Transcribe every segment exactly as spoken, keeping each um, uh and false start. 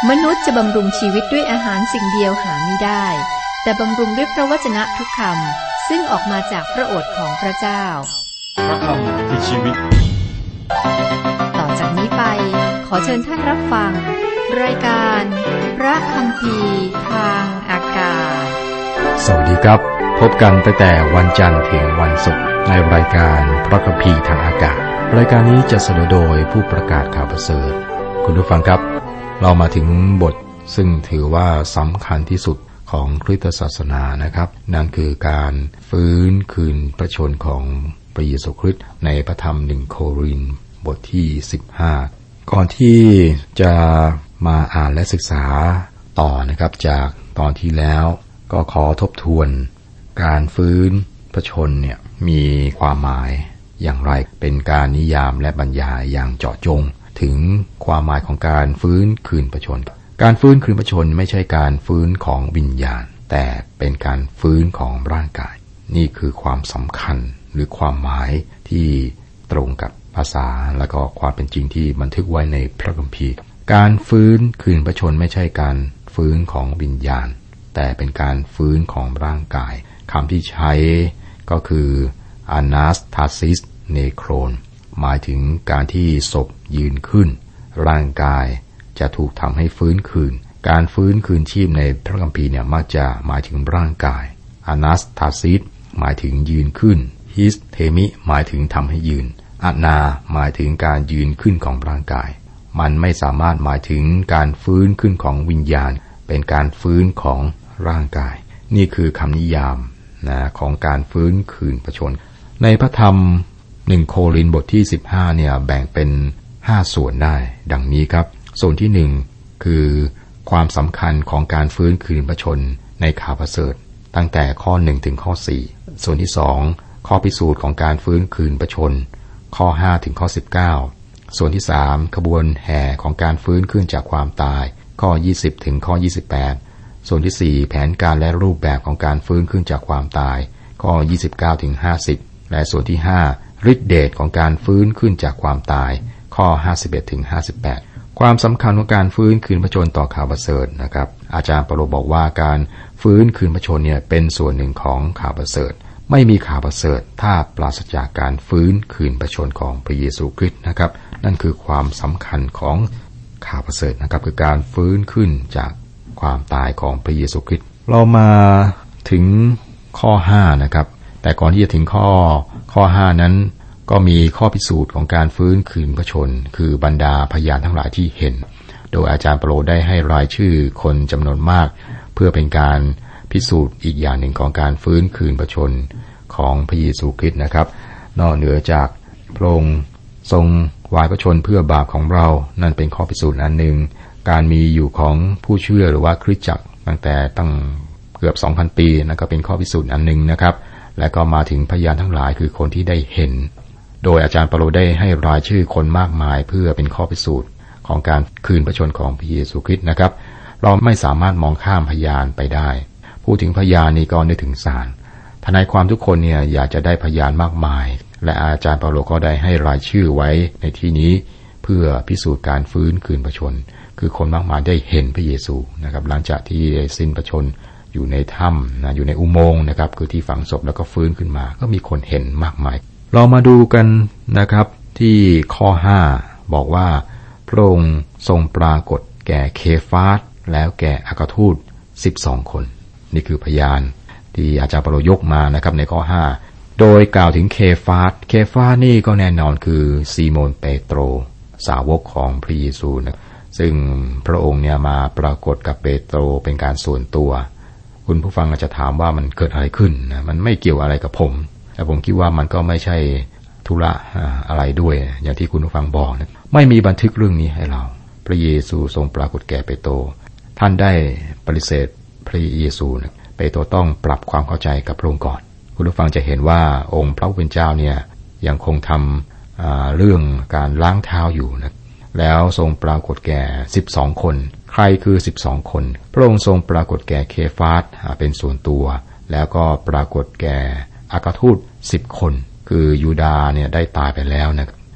มนุษย์จะบำรุงชีวิตด้วยอาหารสิ่งเดียวหาไม่ได้แต่บำรุงด้วยพระวจนะทุกคำซึ่งออกมาจากพระโอษฐ์ของพระเจ้าพระคำคือชีวิตต่อจากนี้ไปขอเชิญท่านรับฟังรายการพระคัมภีร์ทางอากาศสวัสดีครับพบกันตั้งแต่วันจันทร์ถึงวันศุกร์ในรายการพระคัมภีร์ทางอากาศรายการนี้จะเสนอโดยผู้ประกาศข่าวประเสริฐคุณผู้ฟังครับเรามาถึงบทซึ่งถือว่าสำคัญที่สุดของคริสตศาสนานะครับนั่นคือการฟื้นคืนพระชนม์ของพระเยซูคริสต์ในพระธรรมหนึ่งโครินธ์บทที่สิบห้าก่อนที่จะมาอ่านและศึกษาต่อนะครับจากตอนที่แล้วก็ขอทบทวนการฟื้นพระชนม์เนี่ยมีความหมายอย่างไรเป็นการนิยามและบรรยายอย่างเจาะจงถึงความหมายของการฟื้นคืนพระชนม์การฟื้นคืนพระชนม์ไม่ใช่การฟื้นของวิญญาณแต่เป็นการฟื้นของร่างกายนี่คือความสำคัญหรือความหมายที่ตรงกับภาษาและก็ความเป็นจริงที่บันทึกไว้ในพระคัมภีร์การฟื้นคืนพระชนม์ไม่ใช่การฟื้นของวิญญาณแต่เป็นการฟื้นของร่างกายคำที่ใช้ก็คือ anastasis necron หมายถึงการที่ศพยืนขึ้นร่างกายจะถูกทำให้ฟื้นคืนการฟื้นคืนชีพในพระคัมภีร์เนี่ยมักจะหมายถึงร่างกาย anastasis หมายถึงยืนขึ้น histemi หมายถึงทำให้ยืนอานาหมายถึงการยืนขึ้นของร่างกายมันไม่สามารถหมายถึงการฟื้นขึ้นของวิญญาณเป็นการฟื้นของร่างกายนี่คือคำนิยามนะของการฟื้นคืนพระชนม์ในพระธรรมหนึ่งโครินธ์บทที่สิบห้าเนี่ยแบ่งเป็นห้าส่วนได้ดังนี้ครับส่วนที่หนึ่งคือความสำคัญของการฟื้นคืนพระชนม์ในข่าวประเสริฐตั้งแต่ข้อหนึ่งถึงข้อสี่ส่วนที่สองข้อพิสูจน์ของการฟื้นคืนพระชนม์ข้อห้าถึงข้อสิบเก้าส่วนที่สามขบวนแห่ของการฟื้นขึ้นจากความตายข้อยี่สิบถึงข้อยี่สิบแปดส่วนที่สี่แผนการและรูปแบบของการฟื้นขึ้นจากความตายข้อยี่สิบเก้าถึงห้าสิบและส่วนที่ห้าฤทธิเดชของการฟื้นขึ้นจากความตายข้อห้าสิบเอ็ดถึงห้าสิบแปดความสำคัญของการฟื้นคืนพระชนม์ต่อข่าวประเสริฐนะครับอาจารย์เปาโลบอกว่าการฟื้นคืนพระชนม์เนี่ยเป็นส่วนหนึ่งของข่าวประเสริฐไม่มีข่าวประเสริฐถ้าปราศจากการฟื้นคืนพระชนม์ของพระเยซูคริสต์นะครับนั่นคือความสำคัญของข่าวประเสริฐนะครับคือการฟื้นขึ้นจากความตายของพระเยซูคริสต์เรามาถึงข้อห้านะครับแต่ก่อนที่จะถึงข้อข้อห้านั้นก็มีข้อพิสูจน์ของการฟื้นคืนพระชนม์คือบรรดาพยานทั้งหลายที่เห็นโดยอาจารย์เปาโลได้ให้รายชื่อคนจำนวนมากเพื่อเป็นการพิสูจน์อีกอย่างหนึ่งของการฟื้นคืนพระชนม์ของพระเยซูคริสต์นะครับนอกเหนือจากพระองค์ทรงวายพระชนม์เพื่อบาปของเรานั่นเป็นข้อพิสูจน์อันหนึ่งการมีอยู่ของผู้เชื่อหรือว่าคริสตจักรตั้งแต่ตั้งเกือบ สองพัน ปีนั่นก็เป็นข้อพิสูจน์อันหนึ่งนะครับและก็มาถึงพยานทั้งหลายคือคนที่ได้เห็นโดยอาจารย์เปาโลได้ให้รายชื่อคนมากมายเพื่อเป็นข้อพิสูจน์ของการคืนพระชนม์ของพระเยซูคริสต์นะครับเราไม่สามารถมองข้ามพยานไปได้พูดถึงพยานนี่ก็นึกถึงศาลทนายความทุกคนเนี่ยอยากจะได้พยานมากมายและอาจารย์เปาโลก็ได้ให้รายชื่อไว้ในที่นี้เพื่อพิสูจน์การฟื้นคืนพระชนม์คือคนมากมายได้เห็นพระเยซูนะครับหลังจากที่ได้สิ้นพระชนม์อยู่ในถ้ำนะอยู่ในอุโมงค์นะครับคือที่ฝังศพแล้วก็ฟื้นขึ้นมาก็มีคนเห็นมากมายเรามาดูกันนะครับที่ข้อห้าบอกว่าพระองค์ทรงปรากฏแก่เคฟาสแล้วแก่อัครทูตสิบสองคนนี่คือพยานที่อาจารย์เปาโลยกมานะครับในข้อห้าโดยกล่าวถึงเคฟาสเคฟาสนี่ก็แน่นอนคือซีโมนเปโตรสาวกของพระเยซูนะซึ่งพระองค์เนี่ยมาปรากฏกับเปโตรเป็นการส่วนตัวคุณผู้ฟังอาจจะถามว่ามันเกิดอะไรขึ้นนะมันไม่เกี่ยวอะไรกับผมแต่ผมคิดว่ามันก็ไม่ใช่ธุระอะไรด้วยอย่างที่คุณผู้ฟังบอกนะไม่มีบันทึกเรื่องนี้ให้เราพระเยซูทรงปรากฏแก่เปโตรท่านได้ปฏิเสธพระเยซูนะเปโตรต้องปรับความเข้าใจกับพระองค์ก่อนคุณผู้ฟังจะเห็นว่าองค์พระผู้เป็นเจ้าเนี่ยยังคงทำเรื่องการล้างเท้าอยู่นะแล้วทรงปรากฏแก่สิบสองคนใครคือสิบสองคนพระองค์ทรงปรากฏแก่เคฟาสเป็นส่วนตัวแล้วก็ปรากฏแก่อัครทูตสิบคนคือยูดาเนี่ยได้ตายไปแล้วนะ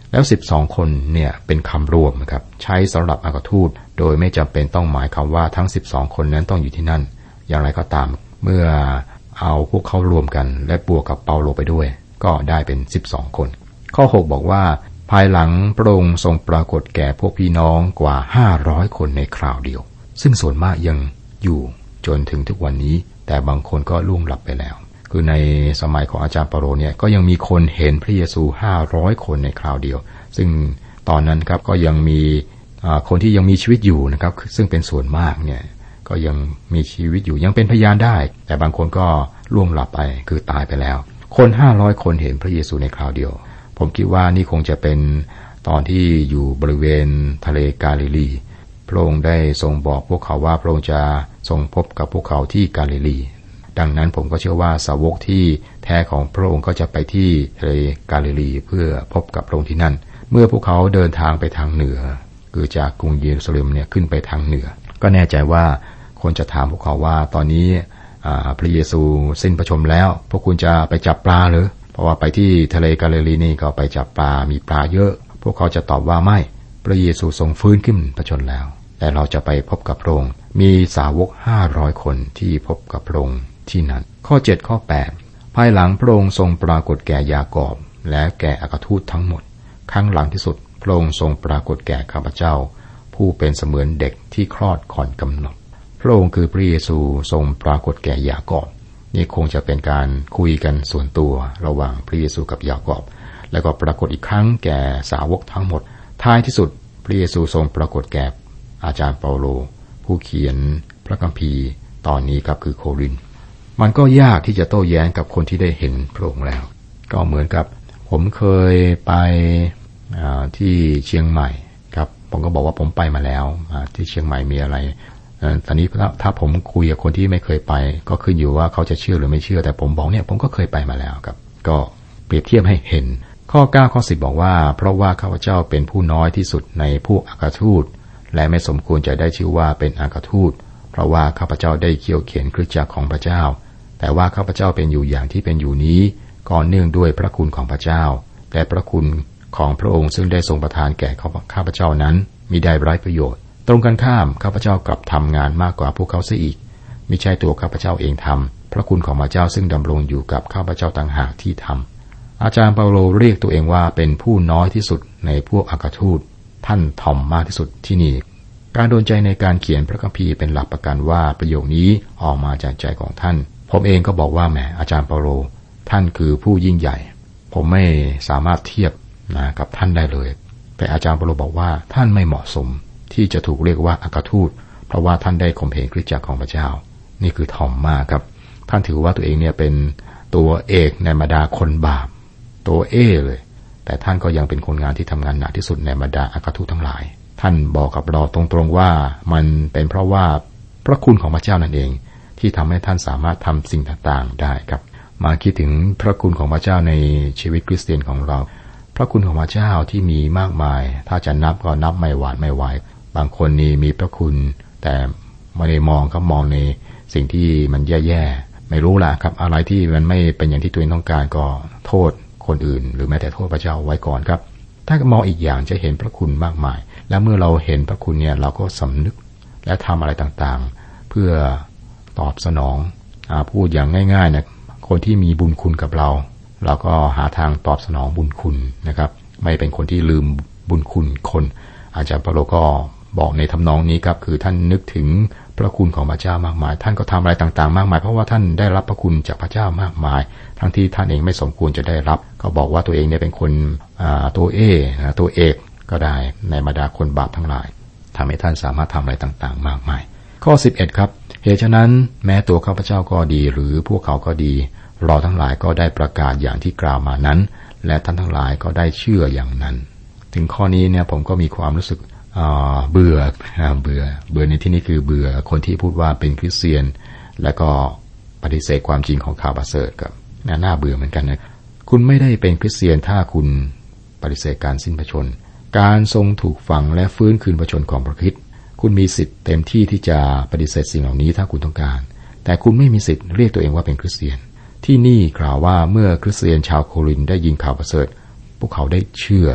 แล้วสิบสองคนเนี่ยเป็นคำรวมนะครับใช้สำหรับอัครทูตโดยไม่จำเป็นต้องหมายความว่าทั้งสิบสองคนนั้นต้องอยู่ที่นั่นอย่างไรก็ตามเมื่อเอาพวกเขารวมกันและบวกกับเปาโลไปด้วยก็ได้เป็นสิบสองคนข้อหกบอกว่าภายหลังพระองค์ทรงปรากฏแก่พวกพี่น้องกว่าห้าร้อยคนในคราวเดียวซึ่งส่วนมากยังอยู่จนถึงทุกวันนี้แต่บางคนก็ล่วงลับไปแล้วคือในสมัยของอาจารย์เปาโลเนี่ยก็ยังมีคนเห็นพระเยซูห้าร้อยคนในคราวเดียวซึ่งตอนนั้นครับก็ยังมีคนที่ยังมีชีวิตอยู่นะครับซึ่งเป็นส่วนมากเนี่ยก็ยังมีชีวิตอยู่ยังเป็นพยานได้แต่บางคนก็ล่วงลับไปคือตายไปแล้วคนห้าร้อยคนเห็นพระเยซูในคราวเดียวผมคิดว่านี่คงจะเป็นตอนที่อยู่บริเวณทะเลกาลิลีพระองค์ได้ทรงบอกพวกเขาว่าพระองค์จะทรงพบกับพวกเขาที่กาลิลีดังนั้นผมก็เชื่อว่าสาวกที่แท้ของพระองค์ก็จะไปที่ทะเลกาลิลีเพื่อพบกับพระองค์ที่นั่นเมื่อพวกเขาเดินทางไปทางเหนือคือจากกรุงเยรูซาเล็มเนี่ยขึ้นไปทางเหนือก็แน่ใจว่าคนจะถามพวกเขาว่าตอนนี้พระเยซูสิ้นพระชนม์แล้วพวกคุณจะไปจับปลาหรือเพราะว่าไปที่ทะเลกาลิลีนี่ก็ไปจับปลามีปลาเยอะพวกเขาจะตอบว่าไม่พระเยซูทรงฟื้นขึ้นพระชนม์แล้วแต่เราจะไปพบกับพระองค์มีสาวกห้าร้อยคนที่พบกับพระองค์ที่นั้นข้อเจ็ดข้อแปดภายหลังพระองค์ทรงปรากฏแก่ยากอบและแก่อัครทูตทั้งหมดครั้งหลังที่สุดพระองค์ทรงปรากฏแก่ข้าพเจ้าผู้เป็นเสมือนเด็กที่คลอดก่อนกำหนดพระองค์คือพระเยซูทรงปรากฏแก่ยากอบนี่คงจะเป็นการคุยกันส่วนตัวระหว่างพระเยซูกับยากอบแล้วก็ปรากฏอีกครั้งแก่สาวกทั้งหมดท้ายที่สุดพระเยซูทรงปรากฏแก่อาจารย์เปาโลผู้เขียนพระคัมภีร์ตอนนี้ครับคือโครินธ์มันก็ยากที่จะโต้แย้งกับคนที่ได้เห็นพระองค์แล้วก็เหมือนกับผมเคยไปที่เชียงใหม่ครับผมก็บอกว่าผมไปมาแล้วที่เชียงใหม่มีอะไรตอนนี้ถ้าผมคุยกับคนที่ไม่เคยไปก็ขึ้นอยู่ว่าเขาจะเชื่อหรือไม่เชื่อแต่ผมบอกเนี่ยผมก็เคยไปมาแล้วครับก็เปรียบเทียบให้เห็นข้อเก้าข้อสิบบอกว่าเพราะว่าข้าพเจ้าเป็นผู้น้อยที่สุดในพวกอัครทูตและไม่สมควรจะได้ชื่อว่าเป็นอัครทูตเพราะว่าข้าพเจ้าได้เคี่ยวเข็นคริสตจักรของพระเจ้าแต่ว่าข้าพเจ้าเป็นอยู่อย่างที่เป็นอยู่นี้ก็เนื่องด้วยพระคุณของพระเจ้าแต่พระคุณของพระองค์ซึ่งได้ทรงประทานแก่ข้าพเจ้านั้นมิได้ไร้ประโยชน์ตรงกันข้ามข้าพเจ้ากลับทำงานมากกว่าพวกเขาเสียอีกมิใช่ตัวข้าพเจ้าเองทำพระคุณของพระเจ้าซึ่งดำรงอยู่กับข้าพเจ้าต่างหากที่ทำอาจารย์เปาโลเรียกตัวเองว่าเป็นผู้น้อยที่สุดในพวกอัครทูตท่านถ่อมมากที่สุดที่นี่การโดนใจในการเขียนพระคัมภีร์เป็นหลักประกันว่าประโยคนี้ออกมาจากใจของท่านผมเองก็บอกว่าแหมอาจารย์เปาโลท่านคือผู้ยิ่งใหญ่ผมไม่สามารถเทียบนะกับท่านได้เลยแต่อาจารย์เปาโลบอกว่าท่านไม่เหมาะสมที่จะถูกเรียกว่าอัครทูตเพราะว่าท่านได้ข่มเหงคริสตจักรของพระเจ้านี่คือถ่อมมากครับท่านถือว่าตัวเองเนี่ยเป็นตัวเอกในบรรดาคนบาปตัวเอเลยแต่ท่านก็ยังเป็นคนงานที่ทำงานหนักที่สุดในบรรดาอัครทูตทั้งหลายท่านบอกกับเราตรงๆว่ามันเป็นเพราะว่าพระคุณของพระเจ้านั่นเองที่ทำให้ท่านสามารถทำสิ่งต่างๆได้ครับมาคิดถึงพระคุณของพระเจ้าในชีวิตคริสเตียนของเราพระคุณของพระเจ้าที่มีมากมายถ้าจะนับก็นับไม่หวาดไม่ไหวบางคนนี่มีพระคุณแต่ไม่ได้มองก็มองในสิ่งที่มันแย่ๆไม่รู้ล่ะครับอะไรที่มันไม่เป็นอย่างที่ตัวเองต้องการก็โทษคนอื่นหรือแม้แต่โทษพระเจ้าไว้ก่อนครับถ้ามองอีกอย่างจะเห็นพระคุณมากมายและเมื่อเราเห็นพระคุณเนี่ยเราก็สำนึกและทำอะไรต่างๆเพื่อตอบสนองอ่าพูดอย่างง่ายๆนะคนที่มีบุญคุณกับเราเราก็หาทางตอบสนองบุญคุณนะครับไม่เป็นคนที่ลืมบุญคุณคนอาจารย์เปาโลก็บอกในทำนองนี้ครับคือท่านนึกถึงพระคุณของพระเจ้ามากมายท่านก็ทำอะไรต่างๆมากมายเพราะว่าท่านได้รับพระคุณจากพระเจ้ามากมายทั้งที่ท่านเองไม่สมควรจะได้รับก็บอกว่าตัวเองเนี่ยเป็นคนตัวเอตัวเอกก็ได้ในบรรดาคนบาปทั้งหลายทำให้ท่านสามารถทำอะไรต่างๆมากมายข้อสิบเอ็ดครับเหตุฉะนั้นแม้ตัวข้าพเจ้าก็ดีหรือพวกเขาก็ดีเราทั้งหลายก็ได้ประกาศอย่างที่กล่าวมานั้นและท่านทั้งหลายก็ได้เชื่ออย่างนั้นถึงข้อนี้เนี่ยผมก็มีความรู้สึกเบื่อเบื่อเบื่อในที่นี้คือเบื่อคนที่พูดว่าเป็นคริสเตียนและก็ปฏิเสธความจริงของข่าวประเสริฐครับน่าเบื่อเหมือนกันนะคุณไม่ได้เป็นคริสเตียนถ้าคุณปฏิเสธการสิ้นพระชนม์การทรงถูกฝังและฟื้นคืนพระชนม์ของพระคริสต์คุณมีสิทธิ์เต็มที่ที่จะปฏิเสธสิ่งเหล่านี้ถ้าคุณต้องการแต่คุณไม่มีสิทธิ์เรียกตัวเองว่าเป็นคริสเตียนที่นี่กล่าวว่าเมื่อคริสเตียนชาวโครินธ์ได้ยินข่าวประเสริฐพวกเขาได้เชื่อ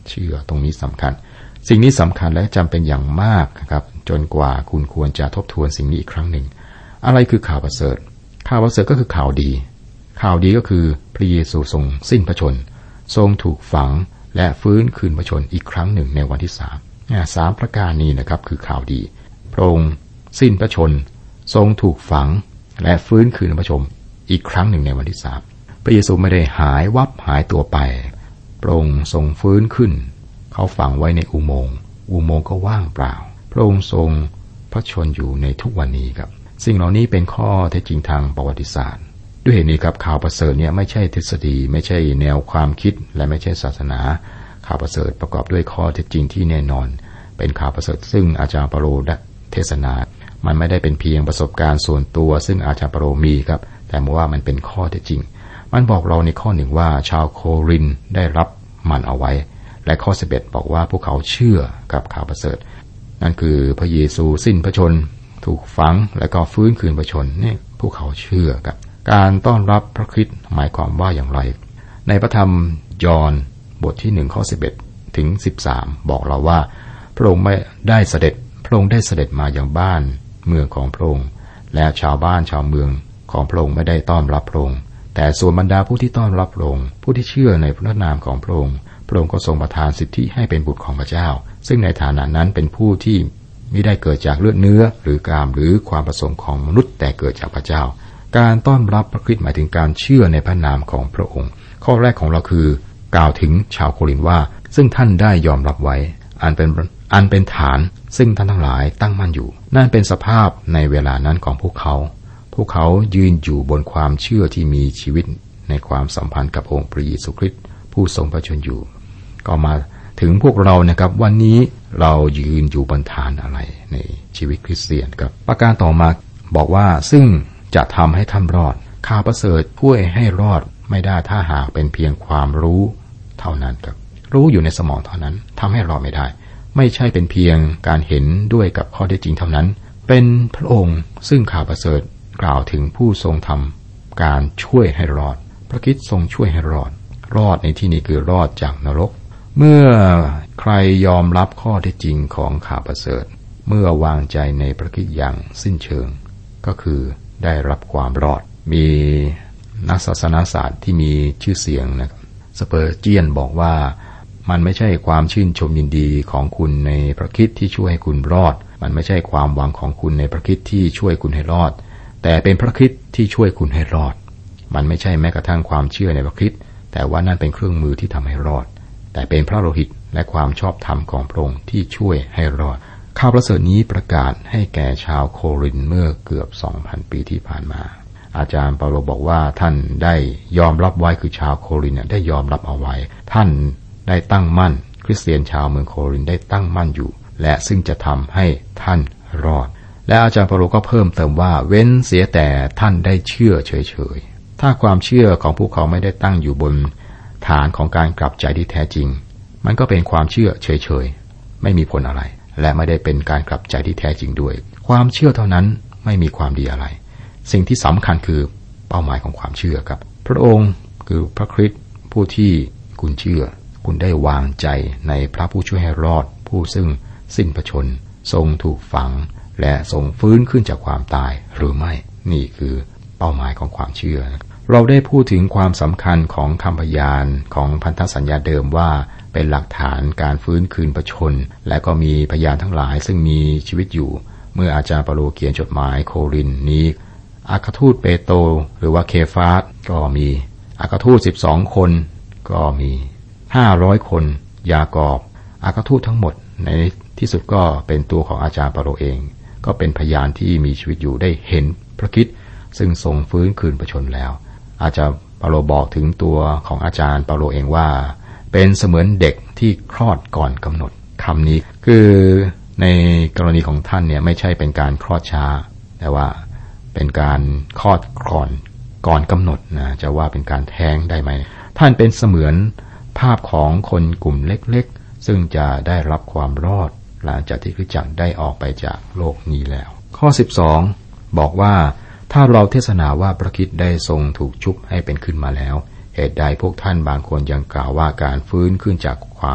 เชื่อตรงนี้สำคัญสิ่งนี้สำคัญและจำเป็นอย่างมากนะครับจนกว่าคุณควรจะทบทวนสิ่งนี้อีกครั้งหนึ่งอะไรคือข่าวประเสริฐข่าวประเสริฐก็คือข่าวดีข่าวดีก็คือพระเยซูทรงสิ้นพระชนทรงถูกฝังและฟื้นคืนพระชนอีกครั้งหนึ่งในวันที่สามสามประการนี้นะครับคือข่าวดีพระองค์สิ้นพระชนทรงถูกฝังและฟื้นคืนพระชนอีกครั้งหนึ่งในวันที่สามพระเยซูไม่ได้หายวับหายตัวไปพระองค์ทรงฟื้นขึ้นเขาฝังไว้ในอุโมงค์อุโมงค์ก็ว่างเปล่าพระองค์ทรงพระชนอยู่ในทุกวันนี้ครับสิ่งเหล่านี้เป็นข้อเท็จจริงทางประวัติศาสตร์ด้วยเหตุนี้ครับข่าวประเสริฐเนี่ยไม่ใช่ทฤษฎีไม่ใช่แนวความคิดและไม่ใช่ศาสนาข่าวประเสริฐประกอบด้วยข้อเท็จจริงที่แน่นอนเป็นข่าวประเสริฐซึ่งอาจารย์เปาโลได้เทศนามันไม่ได้เป็นเพียงประสบการณ์ส่วนตัวซึ่งอาจารย์เปาโลมีครับแต่ว่ามันเป็นข้อเท็จจริงมันบอกเราในข้อหนึ่งว่าชาวโครินธ์ได้รับมันเอาไว้และข้อสิบเอ็ดบอกว่าพวกเขาเชื่อกับข่าวประเสริฐนั่นคือพระเยซูสิ้นพระชนถูกฝังและก็ฟื้นคืนพระชนนี่พวกเขาเชื่อครับการต้อนรับพระคริสต์หมายความว่าอย่างไรในพระธรรมยอห์นบทที่หนึ่งข้อสิบเอ็ดถึงสิบสามบอกเราว่าพระองค์ไม่ได้เสด็จพระองค์ได้เสด็จมายังบ้านเมืองของพระองค์และชาวบ้านชาวเมืองของพระองค์ไม่ได้ต้อนรับพระองค์แต่ส่วนบรรดาผู้ที่ต้อนรับพระองค์ผู้ที่เชื่อในพระนามของพระองค์พระองค์ก็ทรงประทานสิทธิให้เป็นบุตรของพระเจ้าซึ่งในฐานะนั้นเป็นผู้ที่ไม่ได้เกิดจากเลือดเนื้อหรือกามหรือความประสงค์ของมนุษย์แต่เกิดจากพระเจ้าการต้อนรับพระคริสต์หมายถึงการเชื่อในพระนามของพระองค์ข้อแรกของเราคือกล่าวถึงชาวโครินธ์ว่าซึ่งท่านได้ยอมรับไว้อันเป็นอันเป็นฐานซึ่งท่านทั้งหลายตั้งมั่นอยู่นั่นเป็นสภาพในเวลานั้นของพวกเขาพวกเขายืนอยู่บนความเชื่อที่มีชีวิตในความสัมพันธ์กับองค์พระเยซูคริสต์ผู้ทรงพระชนอยู่ก็มาถึงพวกเรานะครับวันนี้เรายืนอยู่บนฐานอะไรในชีวิตคริสเตียนครับประการต่อมาบอกว่าซึ่งจะทำให้ท่านรอดข่าวประเสริฐช่วยให้รอดไม่ได้ถ้าหากเป็นเพียงความรู้เท่านั้นครับรู้อยู่ในสมองเท่านั้นทำให้รอดไม่ได้ไม่ใช่เป็นเพียงการเห็นด้วยกับข้อเท็จจริงเท่านั้นเป็นพระองค์ซึ่งข่าวประเสริฐกล่าวถึงผู้ทรงทำการช่วยให้รอดพระคริสต์ทรงช่วยให้รอดรอดในที่นี้คือรอดจากนรกเมื่อใครยอมรับข้อเท็จจริงของข่าวประเสริฐเมื่อวางใจในพระคริสต์อย่างสิ้นเชิงก็คือได้รับความรอดมีนักศาสนศาสตร์ที่มีชื่อเสียงนะครับสเปอร์เจียนบอกว่ามันไม่ใช่ความชื่นชมยินดีของคุณในพระคริสต์ที่ช่วยให้คุณรอดมันไม่ใช่ความหวังของคุณในพระคริสต์ที่ช่วยคุณให้รอดแต่เป็นพระคริสต์ที่ช่วยคุณให้รอดมันไม่ใช่แม้กระทั่งความเชื่อในพระคริสต์แต่ว่านั่นเป็นเครื่องมือที่ทำให้รอดแต่เป็นพระโลหิตและความชอบธรรมของพระองค์ที่ช่วยให้รอดข่าวประเสริฐนี้ประกาศให้แก่ชาวโครินธ์เมื่อเกือบ สองพัน ปีที่ผ่านมาอาจารย์เปาโลบอกว่าท่านได้ยอมรับไว้คือชาวโครินธ์ได้ยอมรับเอาไว้ท่านได้ตั้งมั่นคริสเตียนชาวเมืองโครินธ์ได้ตั้งมั่นอยู่และซึ่งจะทำให้ท่านรอดและอาจารย์เปาโลก็เพิ่มเติมว่าเว้นเสียแต่ท่านได้เชื่อเฉยๆถ้าความเชื่อของพวกเขาไม่ได้ตั้งอยู่บนฐานของการกลับใจที่แท้จริงมันก็เป็นความเชื่อเฉยๆไม่มีผลอะไรและไม่ได้เป็นการกลับใจที่แท้จริงด้วยความเชื่อเท่านั้นไม่มีความดีอะไรสิ่งที่สำคัญคือเป้าหมายของความเชื่อครับพระองค์คือพระคริสต์ผู้ที่คุณเชื่อคุณได้วางใจในพระผู้ช่วยให้รอดผู้ซึ่งสิ้นพระชนทรงถูกฝังและทรงฟื้นขึ้นจากความตายหรือไม่นี่คือเป้าหมายของความเชื่อเราได้พูดถึงความสำคัญของคำพยานของพันธสัญญาเดิมว่าเป็นหลักฐานการฟื้นคืนพระชนและก็มีพยานทั้งหลายซึ่งมีชีวิตอยู่เมื่ออาจารย์เปาโลเขียนจดหมายโครินธ์นี้อัครทูตเปโตรหรือว่าเคฟาสก็มีอัครทูตสิบสองคนก็มีห้าร้อยคนยากอบอัครทูตทั้งหมดในที่สุดก็เป็นตัวของอาจารย์เปาโลเองก็เป็นพยานที่มีชีวิตอยู่ได้เห็นพระคริสต์ซึ่งทรงฟื้นคืนพระชนแล้วอาจารย์เปาโลบอกถึงตัวของอาจารย์เปาโลเองว่าเป็นเสมือนเด็กที่คลอดก่อนกำหนดคำนี้คือในกรณีของท่านเนี่ยไม่ใช่เป็นการคลอดช้าแต่ว่าเป็นการคลอดก่อนก่อนกำหนดนะจะว่าเป็นการแท้งได้ไหมท่านเป็นเสมือนภาพของคนกลุ่มเล็กๆซึ่งจะได้รับความรอดหลังจากที่คริสตจักรได้ออกไปจากโลกนี้แล้วข้อสิบสองบอกว่าถ้าเราเทศนาว่าพระคริสต์ได้ทรงถูกชุบให้เป็นขึ้นมาแล้วเหตุใดพวกท่านบางคนยังกล่าวว่าการฟื้นขึ้นจากความ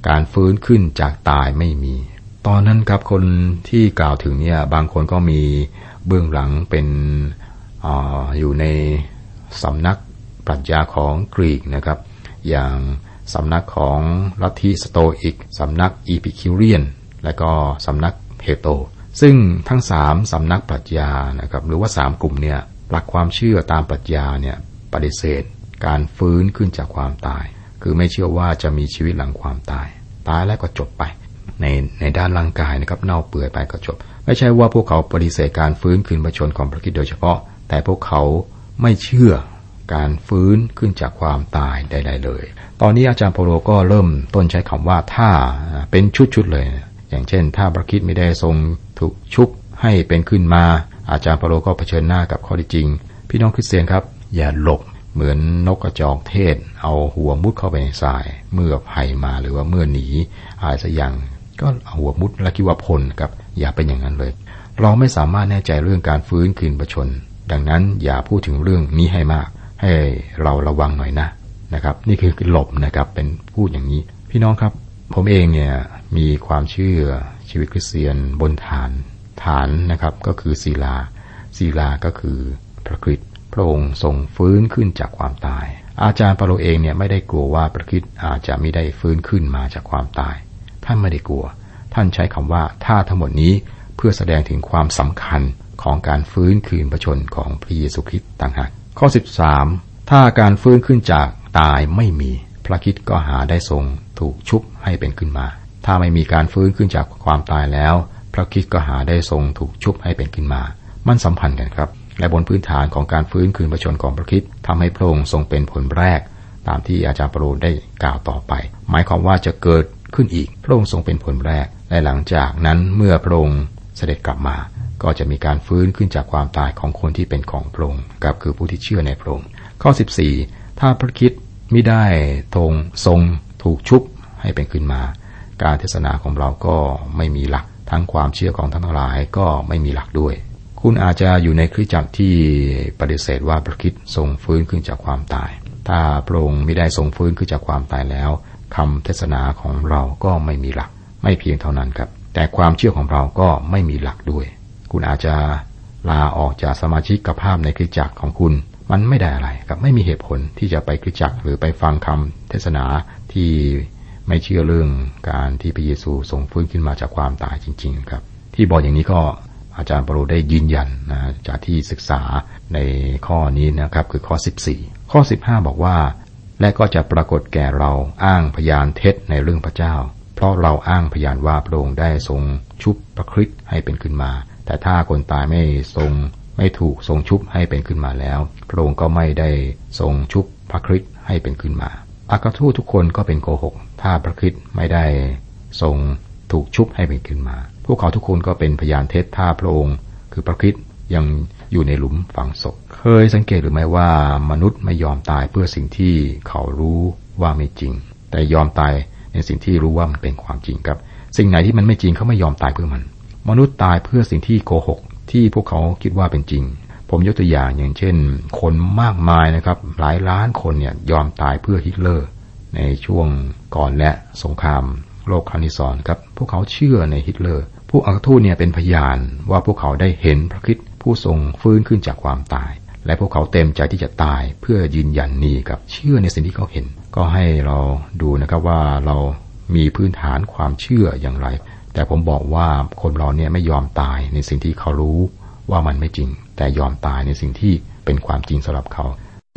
การฟื้นขึ้นจากตายไม่มีตอนนั้นครับคนที่กล่าวถึงเนี่ยบางคนก็มีเบื้องหลังเป็นอ, อยู่ในสำนักปรัชญาของกรีกนะครับอย่างสำนักของลัทธิสโตอิกสำนักอีพิคิวเรียนและก็สำนักเพโตซึ่งทั้งสามสำนักปรัชญานะครับหรือว่าสามกลุ่มเนี่ยหลักความเชื่อตามปรัชญาเนี่ยปฏิเสธการฟื้นขึ้นจากความตายคือไม่เชื่อว่าจะมีชีวิตหลังความตายตายแล้วก็จบไปในในด้านร่างกายนะครับเน่าเปื่อยไปก็จบไม่ใช่ว่าพวกเขาปฏิเสธการฟื้นคืนพระชนของพระคริสต์โดยเฉพาะแต่พวกเขาไม่เชื่อการฟื้นขึ้นจากความตายใดๆเลยตอนนี้อาจารย์เปาโลก็เริ่มต้นใช้คำว่าถ้าเป็นชุดๆเลยอย่างเช่นถ้าพระคริสต์ไม่ได้ทรงถูกชุบให้เป็นขึ้นมาอาจารย์เปาโลก็เผชิญหน้ากับข้อที่จริงพี่น้องคริสเตียนครับอย่าหลบเหมือนนกกระจอกเทศเอาหัวมุดเข้าไปในทรายเมื่อภัยมาหรือว่าเมื่อหนีอะไรสักอย่างก็เอาหัวมุดและคิดว่าพ้นครับอย่าเป็นอย่างนั้นเลยเราไม่สามารถแน่ใจเรื่องการฟื้นคืนพระชนดังนั้นอย่าพูดถึงเรื่องนี้ให้มากให้เราระวังหน่อยนะนะครับนี่คือหลบนะครับเป็นพูดอย่างนี้พี่น้องครับผมเองเนี่ยมีความเชื่อชีวิตคริสเตียนบนฐานฐานนะครับก็คือศีลาศีลาก็คือพระคริสต์พระองค์ทรงฟื้นขึ้นจากความตายอาจารย์เปาโลเองเนี่ยไม่ได้กลัวว่าพระคริสต์อาจจะไม่ได้ฟื้นขึ้นมาจากความตายท่านไม่ได้กลัวท่านใช้คำว่าถ้าทั้งหมดนี้เพื่อแสดงถึงความสำคัญของการฟื้นคืนพระชนของพระเยซูคริสต์ต่างหากข้อสิบสามถ้าการฟื้นขึ้นจากตายไม่มีพระคริสต์ก็หาได้ทรงถูกชุบให้เป็นขึ้นมาถ้าไม่มีการฟื้นขึ้นจากความตายแล้วพระคริสต์ก็หาได้ทรงถูกชุบให้เป็นขึ้นมามันสัมพันธ์กันครับและบนพื้นฐานของการฟื้นคืนพระชนของพระคริสต์ทำให้พระองค์ทรงเป็นผลแรกตามที่อาจารย์เปาโลได้กล่าวต่อไปหมายความว่าจะเกิดขึ้นอีกพระองค์ทรงเป็นผลแรกและหลังจากนั้นเมื่อพระองค์เสด็จกลับมาก็จะมีการฟื้นขึ้นจากความตายของคนที่เป็นของพระองค์ครับคือผู้ที่เชื่อในพระองค์ข้อสิบสี่ถ้าพระคริสต์มิได้ทรงทรงถูกชุบให้เป็นขึ้นมาการเทศนาของเราก็ไม่มีหลักทั้งความเชื่อของท่านทั้งหลายก็ไม่มีหลักด้วยคุณอาจจะอยู่ในคริสตจักรที่ปฏิเสธว่าพระคริสต์ทรงฟื้นขึ้นจากความตายถ้าพระองค์มิได้ทรงฟื้นขึ้นจากความตายแล้วคำเทศนาของเราก็ไม่มีหลักไม่เพียงเท่านั้นครับแต่ความเชื่อของเราก็ไม่มีหลักด้วยคุณอาจจะลาออกจากสมาชิกภาพในคริสตจักรของคุณมันไม่ได้อะไรครับไม่มีเหตุผลที่จะไปคริสตจักรหรือไปฟังคำเทศนาที่ไม่เชื่อเรื่องการที่พระเยซูทรงฟื้นขึ้นมาจากความตายจริงๆครับที่บอกอย่างนี้ก็อาจารย์เปาโลได้ยืนยันนะจากที่ศึกษาในข้อนี้นะครับคือข้อสิบสี่ข้อสิบห้าบอกว่าและก็จะปรากฏแก่เราอ้างพยานเท็จในเรื่องพระเจ้าเพราะเราอ้างพยานว่าพระองค์ได้ทรงชุบพระคริสต์ให้เป็นขึ้นมาแต่ถ้าคนตายไม่ทรงไม่ถูกทรงชุบให้เป็นขึ้นมาแล้วพระองค์ก็ไม่ได้ทรงชุบพระคริสต์ให้เป็นขึ้นมาอัครทูตทุกคนก็เป็นโกหกถ้าพระคริสต์ไม่ได้ทรงถูกชุบให้เป็นขึ้นมาพวกเขาทุกคนก็เป็นพยานเท็จถ้าพระองค์คือพระคริสต์ยังอยู่ในหลุมฝังศพเคยสังเกตหรือไม่ว่ามนุษย์ไม่ยอมตายเพื่อสิ่งที่เขารู้ว่าไม่จริงแต่ยอมตายในสิ่งที่รู้ว่ามันเป็นความจริงครับสิ่งไหนที่มันไม่จริงเขาไม่ยอมตายเพื่อมันมนุษย์ตายเพื่อสิ่งที่โกหกที่พวกเขาคิดว่าเป็นจริงผมยกตัวอย่างอย่างเช่นคนมากมายนะครับหลายล้านคนเนี่ยยอมตายเพื่อฮิตเลอร์ในช่วงก่อนและสงครามโลกครั้งที่สองครับพวกเขาเชื่อในฮิตเลอร์ผู้อัครทูตเนี่ยเป็นพยานว่าพวกเขาได้เห็นพระคริสต์ผู้ทรงฟื้นขึ้นจากความตายและพวกเขาเต็มใจที่จะตายเพื่อยืนยันนี้ครับเชื่อในสิ่งที่เขาเห็นก็ให้เราดูนะครับว่าเรามีพื้นฐานความเชื่ออย่างไรแต่ผมบอกว่าคนเราเนี่ยไม่ยอมตายในสิ่งที่เขารู้ว่ามันไม่จริงแต่ยอมตายในสิ่งที่เป็นความจริงสำหรับเขา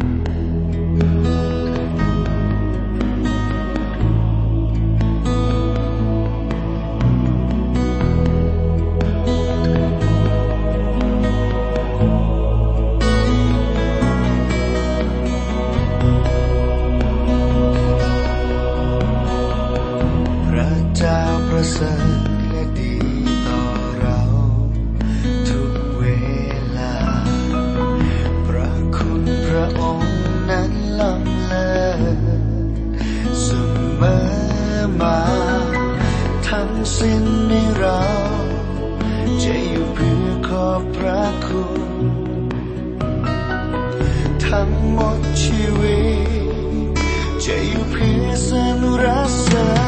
สิ้นในเราจะอยู่เพื่อขอบพระคุณทั้งหมดชีวิตจะอยู่เพื่อสรรรักษา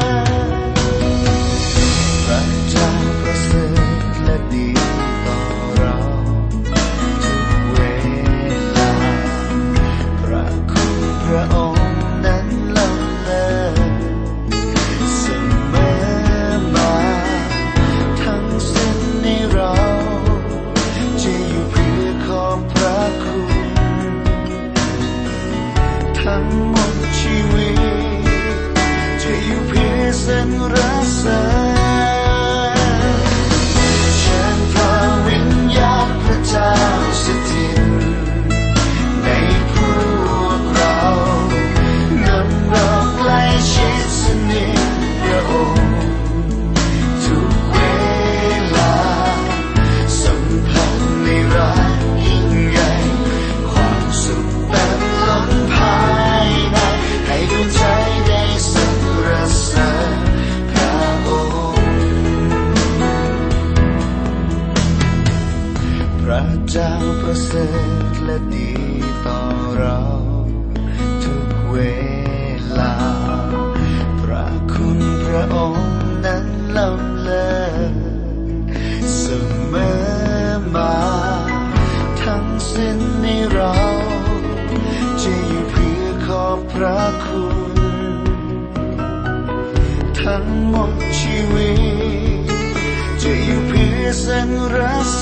พระเจ้าประเสริฐและดีต่อเราทุกเวลาพระคุณพระองค์นั้นล้ำเลิศเสมอมาทั้งสิ้นในเราจะอยู่เพื่อขอบพระคุณทั้งหมดชีวิตจะอยู่เพื่อสรรรักษาเชิญพระวิญญาณพระเจ้าสถิตในพวกเรานำเราใกล้ชิดสนิทพระองค์ทุกเวลาสัมพันธ์ในรักยิ่งใหญ่ความสุขเต็มล้นภายในให้ดวงใจได้สรรเสริญพระองค์พระเจ้าประเสริฐและดีต่อเราทุกเวลาพระคุณพระองค์นั้นล้ำเลิศเสมอมาทั้งสิ้นในเราจะอยู่เพื่อขอบพระคุณทั้งหมดชีวิตจะอยู่เพื่อสรรรักษ